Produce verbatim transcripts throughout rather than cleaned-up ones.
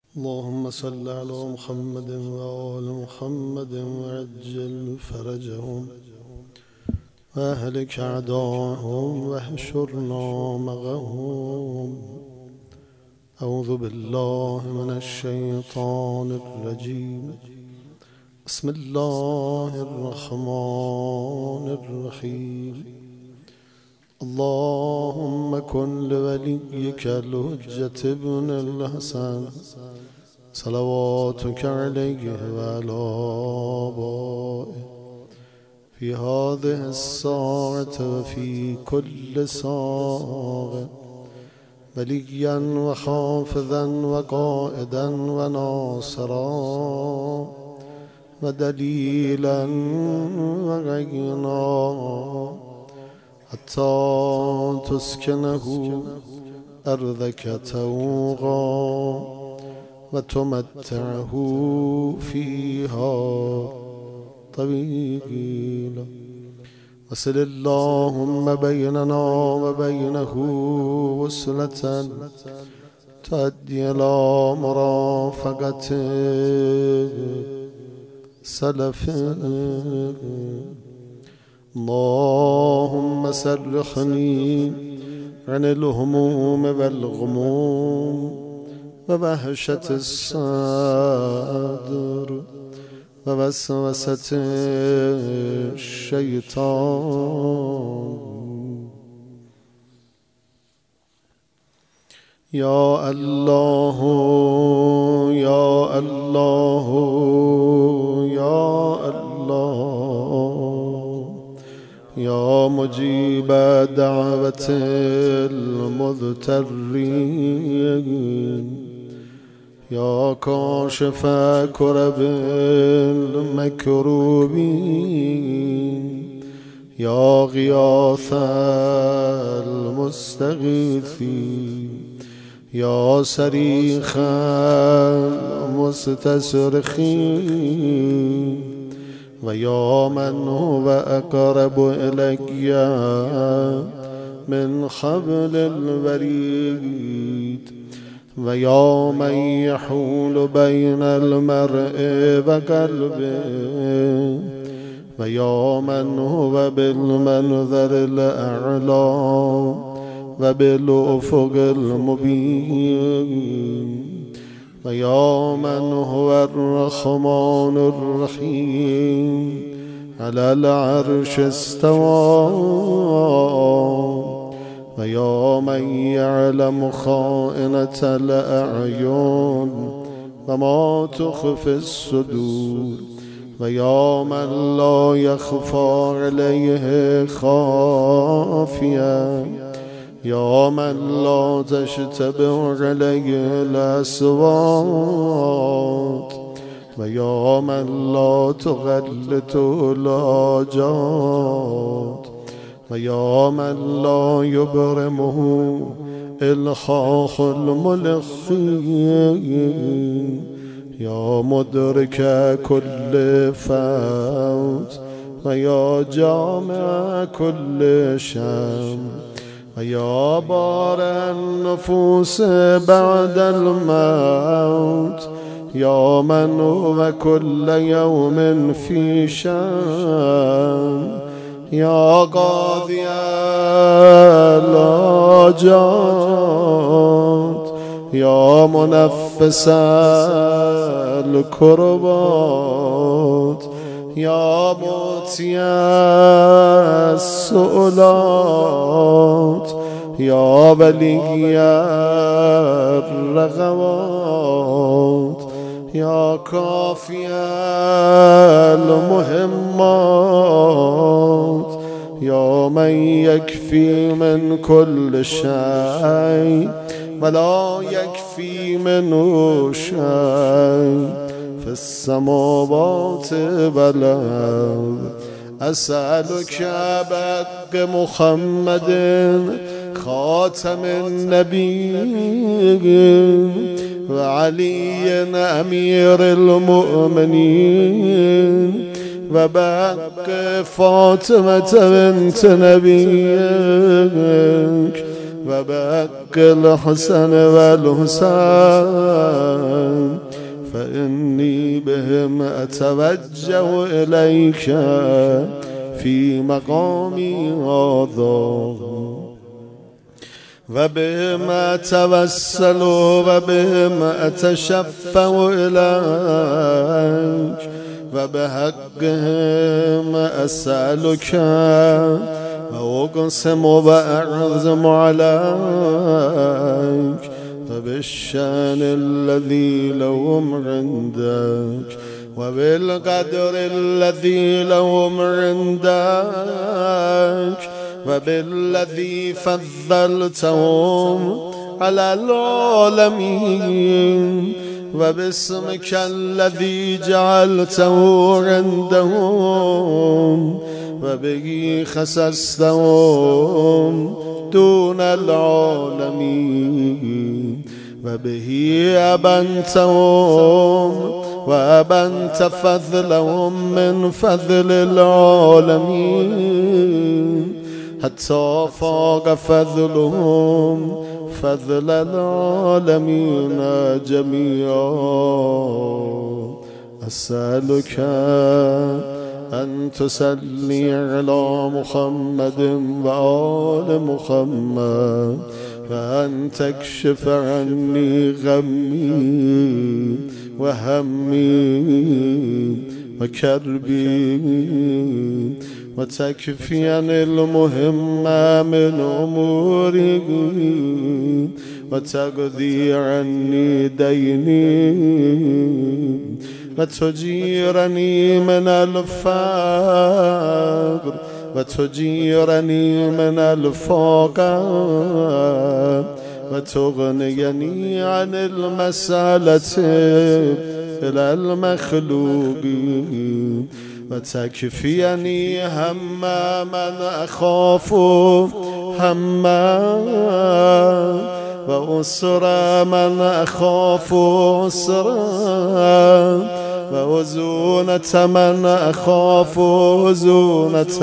اللهم صل على محمد وآل محمد وعجل فرجهم وأهلك أعداءهم واحشرنا معهم. أعوذ بالله من الشيطان الرجيم. بسم الله الرحمن الرحيم. اللهم كن لوليك الحجة ابن الحسن صلواتك عليه وعلى آبائه في هذه الساعة وفي كل ساعة وليا وحافظا وقائدا وناصرا ودليلا وعينا حتى تسكنه أرضك توغا وتمتعه فيها طويلا. وصل اللهم بيننا وبينه وصلة تؤدي إلى مرافقة سلفه. اللهم سرحني عن الهموم والغموم ووهشة الصدر ووسوسة الشيطان. يا الله يا الله يا الله يا مجيب دعوة المضطرين يا كاشف كرب المكروبين يا غياث المستغيثين يا صريخ المستصرخين ويا من هو أقرب إلي من حبل الوريد ويا من يحول بين المرء وقلبه ويا من هو بالمنظر الأعلى وبالأفق المبين ويا من هو الرحمن الرحيم على العرش استوى ويا من يعلم خائنة الأعين وما تخفي الصدور ويا من لا يخفى عليه خافية يا من لا تشتبه عليه الأصوات ويا من لا تغلط الحاجات ويا من لا يبرمه إلحاح الملخين يا مدرك كل فوت ويا جامع كل شم ويا بار النفوس بعد الموت يا من هو كل يوم في شان يا قاضي الحاجات يا منفس الكربات يا موتي السؤلات يا ولي الرغبات يا كافي المهمات يا من يكفي من كل شيء ولا يكفي منه شيء في السماوات والأرض. أسألك بحق محمد خاتم النبيين وعلي أمير المؤمنين وبحق فاطمة بنت نبيك وبحق الحسن والحسين وبهم أتوجه إليك في مقامي هذا وبهم أتوسل وبهم أتشفع إليك وبحقهم أسألك وأقسم وأعظم عليك وبالشان الذي لهم عندك وبالقدر الذي لهم عندك وبالذي فضلتهم على العالمين وباسمك الذي جعلته عندهم وبه خصصتهم دون العالمين وبه أبنتهم وأبنت فضلهم من فضل العالمين حتى فاق فضلهم فضل العالمين جميعا. أسألك أن تصلي على محمد وآل محمد وأن تكشف عني غمي وهمي وكربي وتكفيني المهم من أموري وتقضي عني ديني وتجيرني من الفقر وتجيرني من الفقر وتغنيني عن المسألة إلى المخلوقين وتكفيني هم من أخاف هما وأسر من أخاف أسرا ووزونة من أخاف وزونة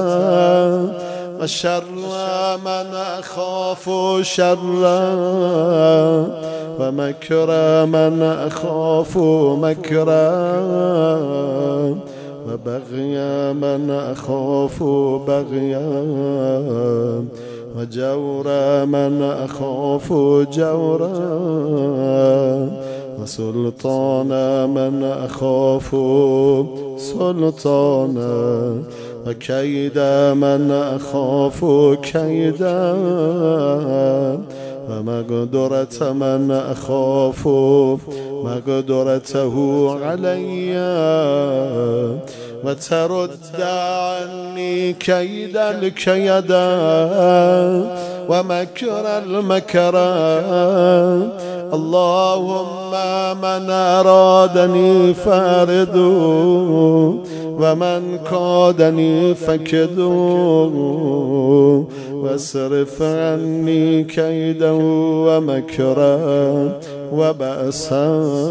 وشر من أخاف شرا ومكر من أخاف مكرا وبغي من أخاف بغيا وجور من أخاف جورا وسلطان من أخاف سلطانا وكيد من أخاف كيدا ومقدرة من أخاف مقدرته علي وترد عني كيد الكيدا ومكر المكرا. اللهم من أرادني فاردوا ومن كادني فكدوا واصرف عني كيدا ومكرا وبأسا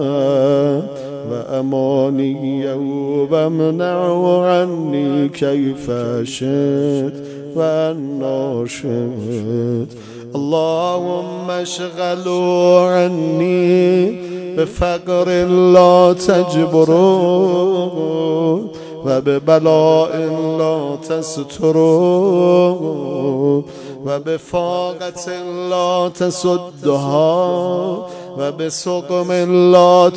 وأمانيا وامنع عني كيف شئت وأنا شئت. اللهم اشغلوا عني بفقر لا تجبروا وببلاء لا تستروا وبفاقة لا تسدها وبسقم لا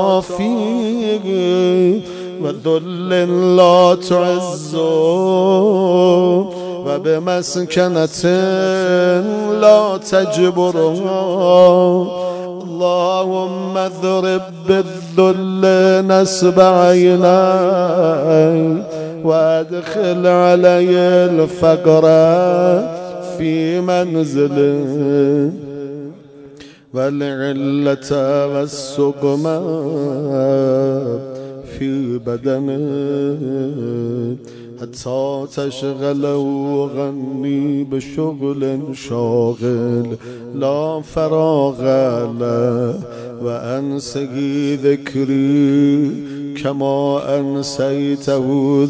تعافي وذل لا تعزوا وبمسكنة لا تجبرها. اللهم اضرب بالذل نسب عيني وادخل علي الفقر في منزله والعلة والسقم في بدنه حتى تشغله غني بشغل شاغل لا فراغ له وأنسي ذكري كما أنسيته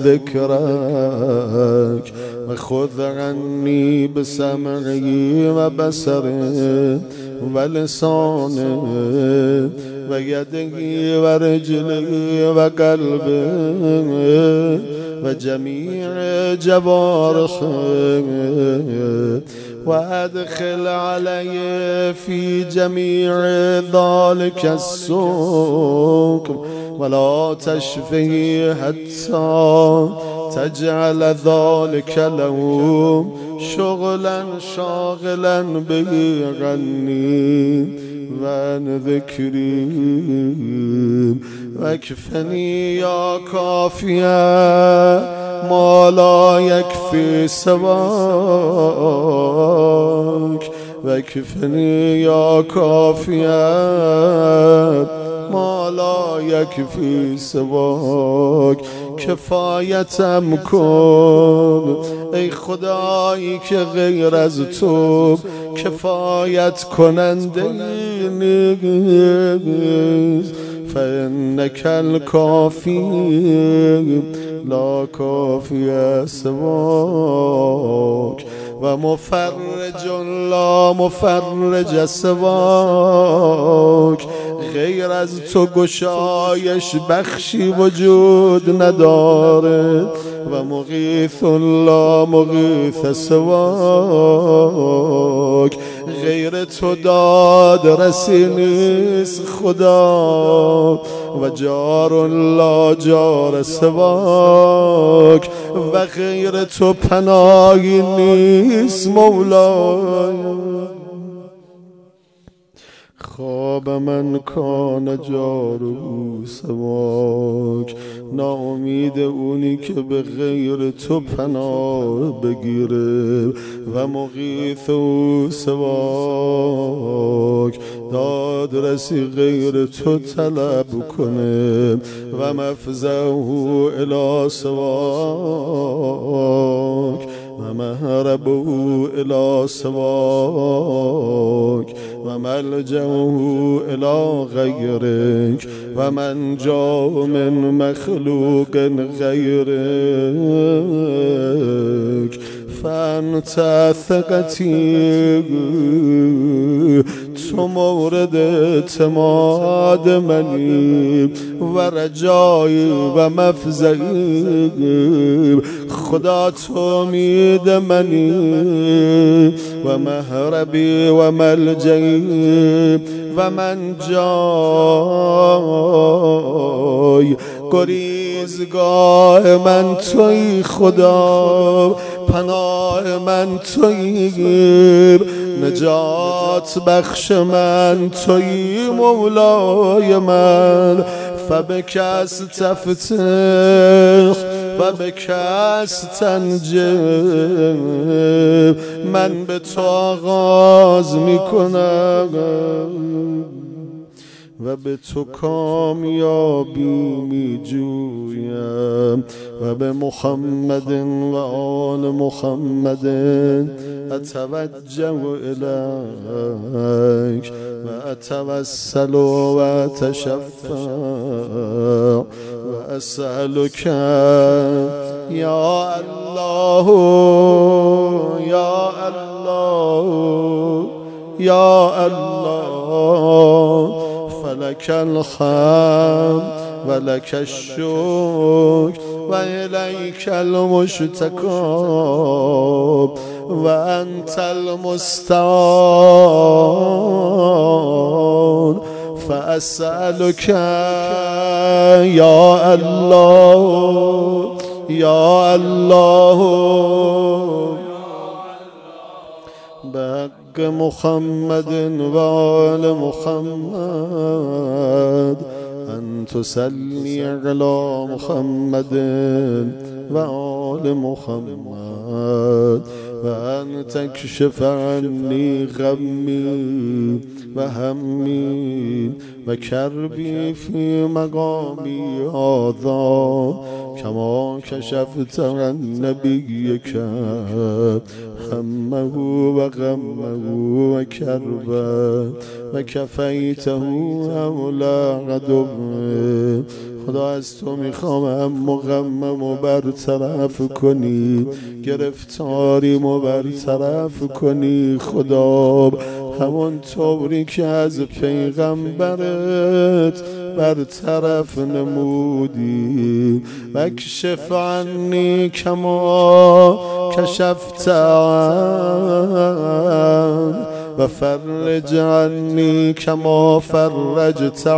ذكرك وخذ عني بسمعي وبصري ولساني و یدهی و رجلهی و قلبه و جمیع جوارحه و ادخل علی فی جمیع ذلك السوق ولا تشفه حتی تجعل ذلك له شغلا شاغلا به غنی و عن ذکری واکفنی یا کافیا ما لا یکفی سواک واکفنی یا کافیا ما لا یکفی سواک کفایتم کن ای خدایی که غیر از تو کفایت کننده نیست فانک الکافی لا کافی سواک و مفرج لا مفرج سواک غیر از تو گشایش بخشی وجود نداره و مغیث لا مغیث سواک غیر تو داد رسی نیست خدا و جار لا جار سواک و غیر تو پناهی نیست مولای خواب من کان جارو سواک ناامید اونی که به غیر تو پناه بگیره و مغیث او سواک دادرسی غیر تو طلب کنه و مفزعه الی سواک و مهربه الی سواک و ملجأه الی غیرک و من جاء من مخلوق غیرک فانت ثقتی تو مورد اعتماد منی و رجایی و مفزعی خدا تو امید منی و مهربی و ملجئی و من جای گریزگاه من توی خدا پناه من توی نجات بخش من توی مولای من فبکس تفتح و بکس تنجب من به تو آغاز میکنم و به تو کامیابی می جویم و به محمد و آل محمد اتوجه الیک و اتوسل و اتشفع و اسألک یا الله یا الله یا الله فلك الحمد ولك الشكر وإليك المشتكى وأنت المستعان فأسألك يا الله يا الله بحق محمد وآل محمد أن تصلي على محمد وآل محمد وأن تكشف عني غمي وهمي وكربي في مقامي هذا كما كشفت عن نبيك همه وغمه وكربه وكفيته أولى عدوه خدا از تو میخوام هم غممو برطرف کنی گرفتاریمو برطرف کنی خدا همون طوری که از پیغمبرت برطرف نمودی. واکشف عنی کما کشفت عن و فرج عنی کما فرجت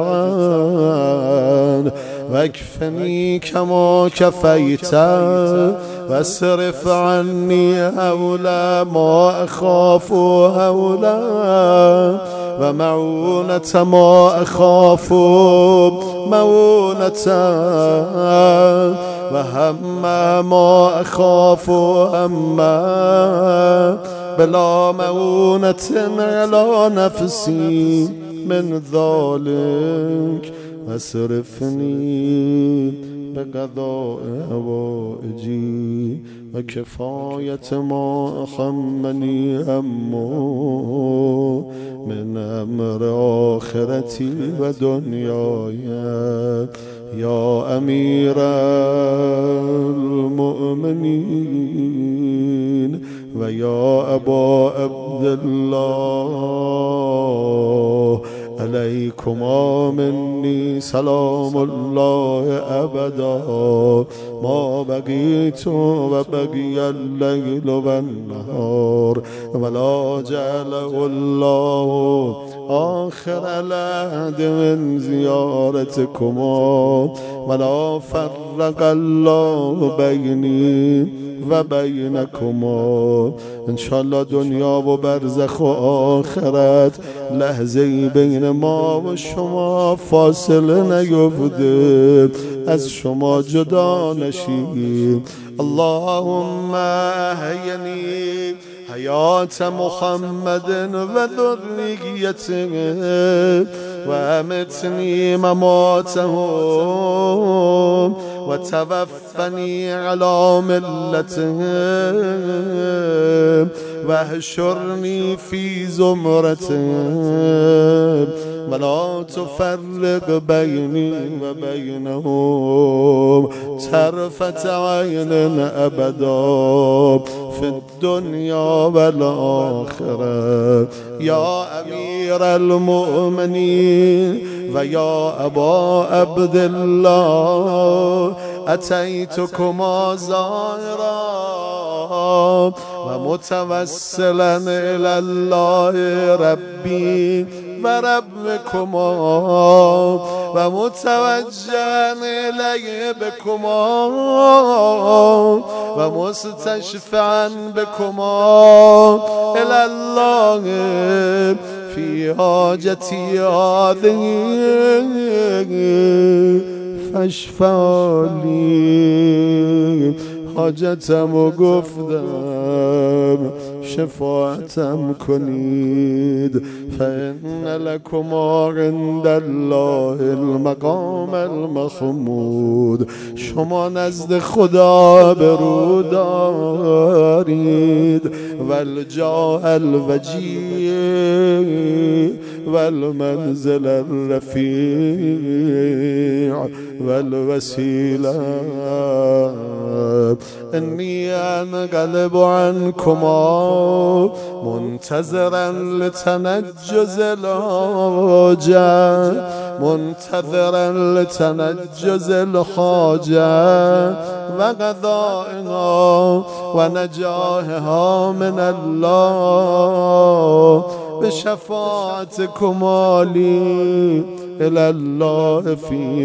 عن واکفنی کما کفیت واصرف عنی هولا ما اخاف هولا و معونة ما اخاف معونة و هم ما اخاف هما بلا معونة على نفسي من ذلك واصرفني بقضاء حوائجي وكفاية ما أحمني همه من أمر آخرتي ودنياي يا أمير المؤمنين ويا أبا عبد الله عليكما مني سلام الله أبدا ما بقيت وبقي الليل والنهار ولا جعله الله آخر العهد من زيارتكما ولا فرق الله بيني و بینکما. انشالله دنیا و برزخ و آخرت لحظه‌ای بین ما و شما فاصله نیفته، از شما جدا نشیم. اللهم احینی حیات محمد و ذریته و امتنی مماتهم و توفنی علی ملتهم و احشرنی فی زمرتهم ولا تفرق بینی و بینهم طرفة عین ابدا فی الدنیا والآخرة. یا امیر المؤمنین و یا ابا عبد الله اتیتکما زائرا و متوسلا الی الله ربی و ربکما و متوجها الیه بکما و مستشفعا بکما الی الله فی حاجتی هذه فاشفعلی. حاجتم و گفتم شفاعتم کنید. فإن لكما عند الله المقام المحمود. شما نزد خدا برو دارید و الجاه الوجیه و المنزل الرفیع و الوسیله. انی انقلب عنکما منتظرا لتنجز الحاجة منتظرا لتنجز الحاجة وقضائها ونجاحها من الله بشفاعتكما لي إلى الله في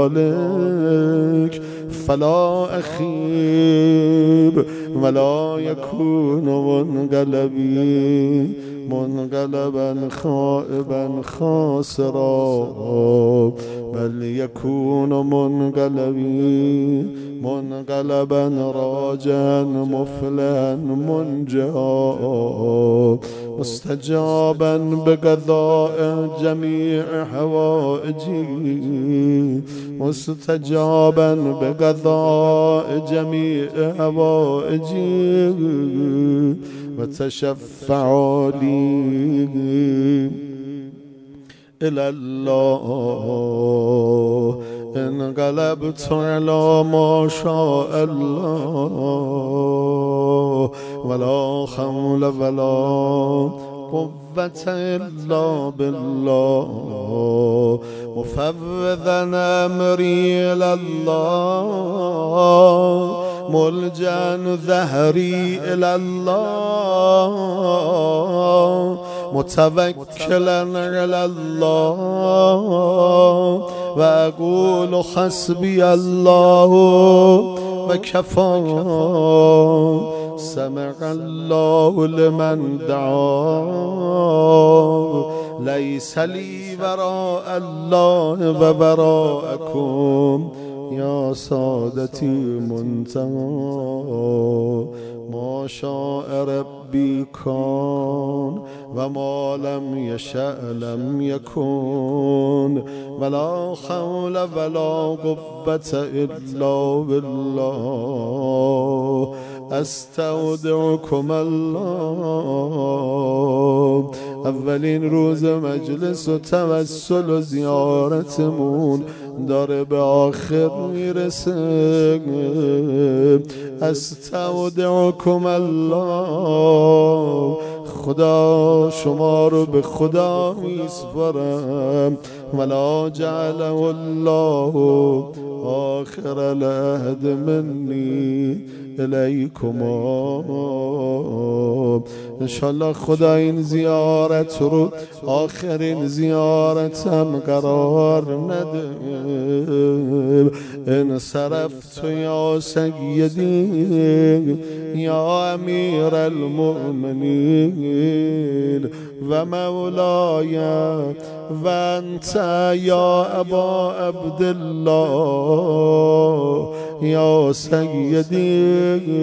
ذلك فلا أخيب ولا يكون منقلبي منقلبا خائبا خاسرا بل يكون منقلبي منقلبا راجعا مفلحا منجا مستجابا بقضاء جميع حوائجي مستجابا بقضاء جميع حوائجي وتشفع لي إلى الله انقلبت على ما شاء الله ولا حول ولا قوة إلا بالله مفوضا أمري إلى الله ملجأ ظهري إلى الله متوكلا على الله وأقول حسبي الله وكفى سمع الله لمن دعا ليس لي وراء الله ووراءكم يا سادتي منتهى ما شاء ربي كان وما لم يشأ لم يكن ولا حول ولا قوة إلا بالله استودعكم الله. اولین روز مجلس و توسل و زیارتمون داره به آخر میرسه. استودعکم الله، خدا شما رو به خدا میسپارم. ولا جعله الله آخر العهد منی الیکما. انشالله خدا این زیارت رو آخرین زیارتم قرار نده. انصرفت یا سیدی یا امیر المؤمنین و مولای و انت یا ابا عبدالله یا سیدی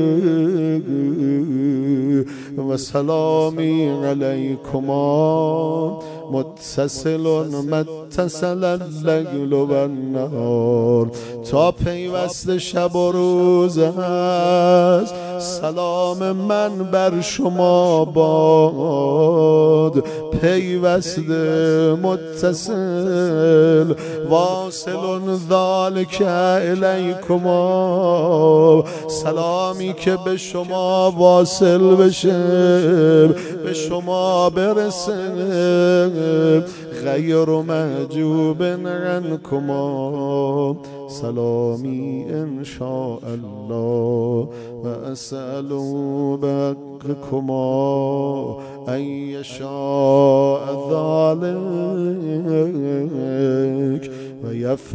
و سلامی علیکما متصل متصل اللیل و النهار. تا پیوست شب و روز هست سلام من بر شما باد. پیوست متصل واصل ذالک الیکما، سلامی که به شما واصل بشه به شما برسه. غیر محجوب عنکما سلامی ان شاء الله. و اسأل بحقکما ان یشاء ذلک و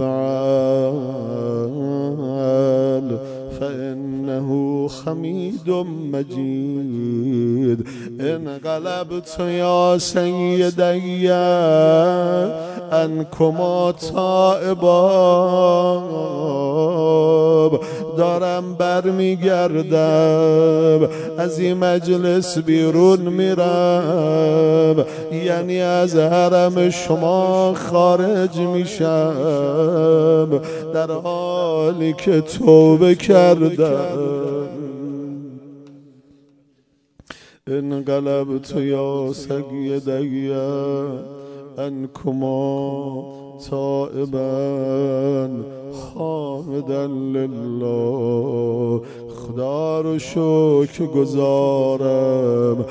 یفعل فإنه حمید مجید. انقلبت یا سیدی عنکما تائبا، دارم برمیگردم از این مجلس بیرون میرم، یعنی از حرم شما خارج میشم در حالی که توبه کردم. انقلبت یا سیدی عنکما تائبا حامدا لله. خدا رو شکر گزارم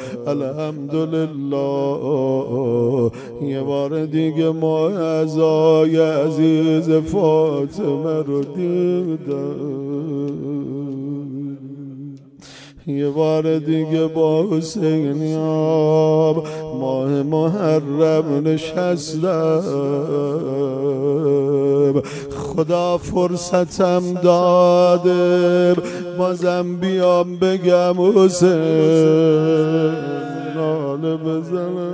الحمدلله. یه بار دیگه ما عزای عزیز فاطمه رو دیدم، یه بار دیگه با حسینیاب ماه محرم نشستم. خدا فرصتم داده بازم بیام بگم حسین ناله بزنم.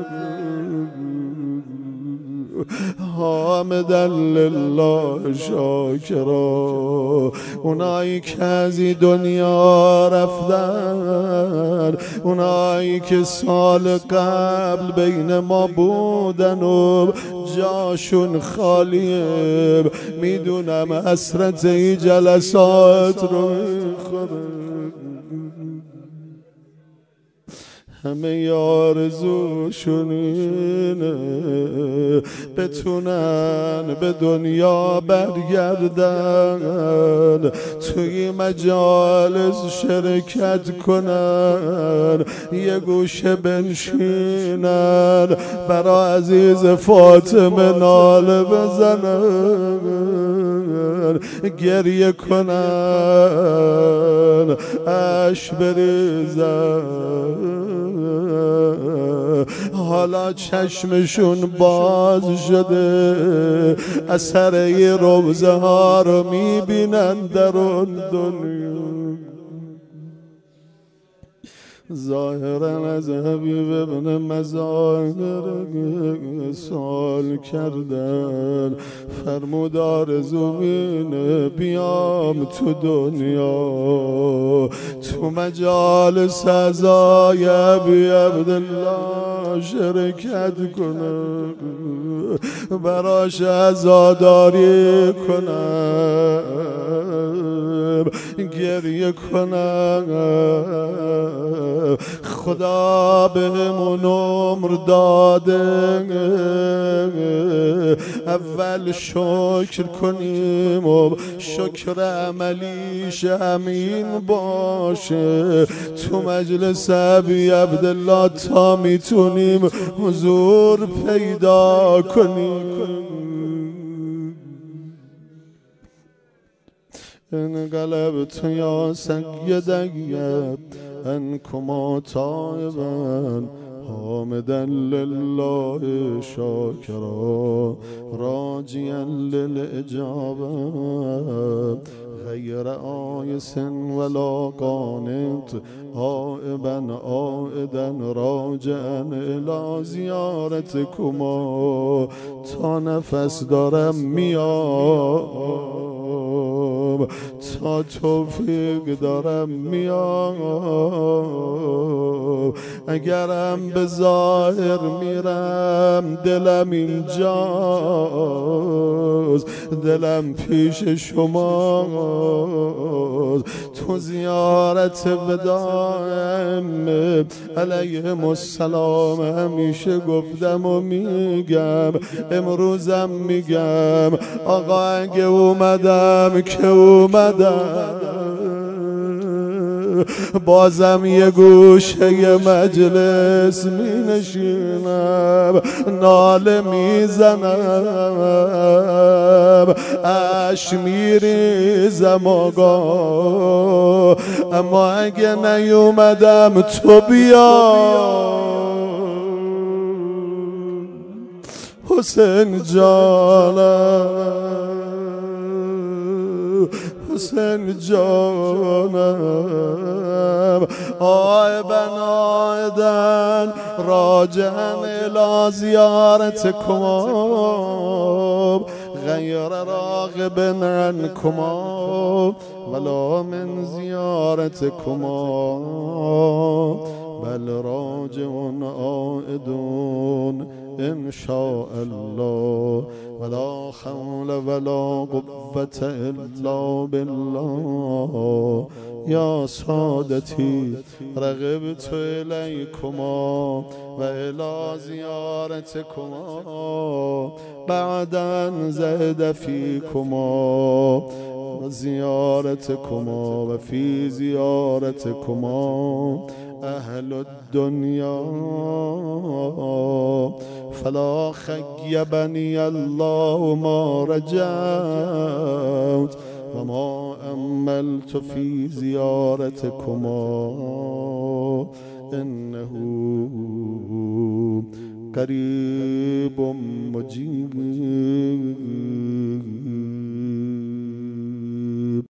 حامدا لله شاکرا. اونایی که از این دنیا رفتن، اونایی که سال قبل بین ما بودن و جاشون خالیه، میدونم حسرت این جلسات رو میخوره. همه آرزوشون اینه بتونن به دنیا برگردن، توی مجالس شرکت کنن، یه گوشه بنشینن، برا عزیز فاطمه ناله بزنن، گریه کنن، اش بریزن. حالا چشمشون باز شده، اثر یه روزه ها رو میبینن در اون دنیا. ظاهرا از حبیب ابن مظاهر سوال کردن، فرمود آرزو اینه بیام تو دنیا، تو مجالس عزای ابی عبدالله شرکت کنم، براش عزاداری کنم، گریه کنم. خدا بهمون عمر داده، اول شکر کنیم و شکر عملیش همین باشه، تو مجلس ابی عبدالله تا میتونیم حضور پیدا کنیم. انقلبت یا سیدی انکما تائبا حامدا لله شاکرا راجیا للاجابه غیر آیس ولا قانط هائبا عائدا راجعا الی زیارتکما. تا نفس دارم میام، تا توفیق دارم میام، اگرم به ظاهر میرم دلم اینجاست، دلم پیش شماست. تو زیارت وداعم علیهم السلام همیشه گفتم و میگم، امروزم میگم آقا اگه اومدم که اومدم، بازم یه گوشه مجلس می نشینم، ناله می زنم، اش می ریزم آقا، اما اگه نیومدم تو بیا حسین جانم، حسین جانم. عائبا عائدا راجعا الی زیارتکما غیر راغب عنکما ولا من زیارتکما بل راجع عائد ان شاء الله ولا حول ولا قوة الا بالله. یا سادتی رغبت الیکما و الی زیارتکما بعدا زهد فیکما و زیارتکما و فی زیارتکما اهل الدنیا. فلا خیبنی الله ما رجوت و ما املت فی زیارتکما انه قریب مجیب.